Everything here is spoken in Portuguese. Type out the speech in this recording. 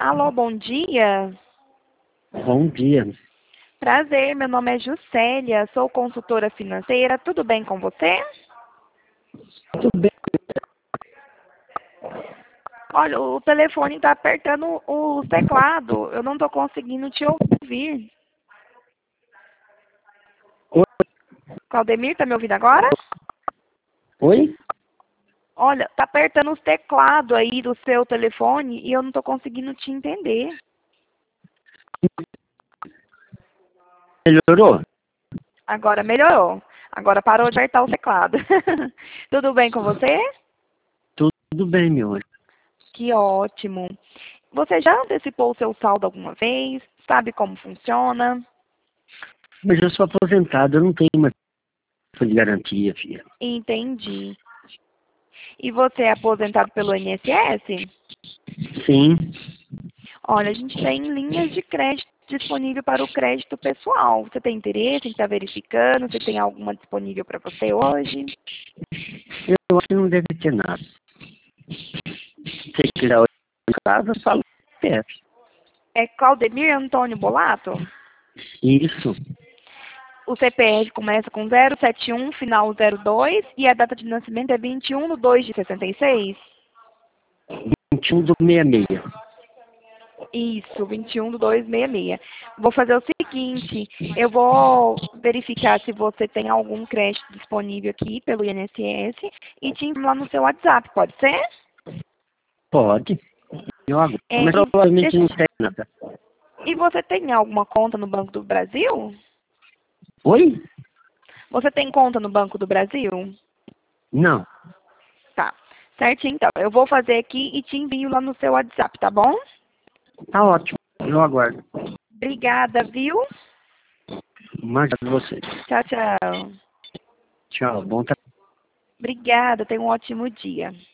Alô, bom dia. Bom dia. Prazer, meu nome é Juscelia, sou consultora financeira. Tudo bem com você? Tudo bem? Olha, o telefone está apertando o teclado. Eu não estou conseguindo te ouvir. Oi? Claudemir, está me ouvindo agora? Oi? Olha, está apertando os teclados aí do seu telefone e eu não estou conseguindo te entender. Melhorou? Agora melhorou. Agora parou de apertar o teclado. Tudo bem com você? Tudo bem, meu anjo. Que ótimo. Você já antecipou o seu saldo alguma vez? Sabe como funciona? Mas eu sou aposentado, eu não tenho mais de garantia, filha. Entendi. E você é aposentado pelo INSS? Sim. Olha, a gente tem linhas de crédito disponível para o crédito pessoal. Você tem interesse em estar verificando? Você tem alguma disponível para você hoje? Eu acho que não deve ter nada. Se quiser olhar em casa, fala o CPF. É Claudemir Antônio Bolato? Isso. O CPF começa com 071, final 02, e a data de nascimento é 21/2/66? 21 do 66. Isso, 21/2/66. Vou fazer o seguinte, eu vou verificar se você tem algum crédito disponível aqui pelo INSS e te envio lá no seu WhatsApp, pode ser? Pode. Eu aguardo. É, Mas provavelmente não tem nada. e você tem alguma conta no Banco do Brasil? Oi? Você tem conta no Banco do Brasil? Não. Tá, certinho então. Eu vou fazer aqui e te envio lá no seu WhatsApp, tá bom? Tá ótimo. Eu aguardo. Obrigada, viu? Mais a você. Tchau, tchau. Tchau. Bom trabalho. Obrigada, tenha um ótimo dia.